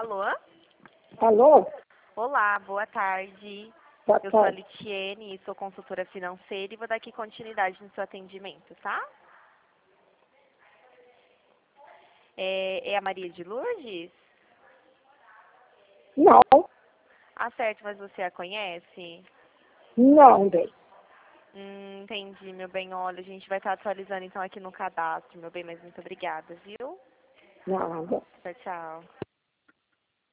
Alô? Alô? Olá, boa tarde. Boa Eu sou a tarde. Litiene, sou consultora financeira e vou dar aqui continuidade no seu atendimento, tá? É a Maria de Lourdes? Não, Ah, certo, mas você a conhece? não, bem. Entendi, meu bem. Olha, a gente vai estar atualizando então aqui no cadastro, meu bem, mas muito obrigada, viu? Nada. Tchau, tchau.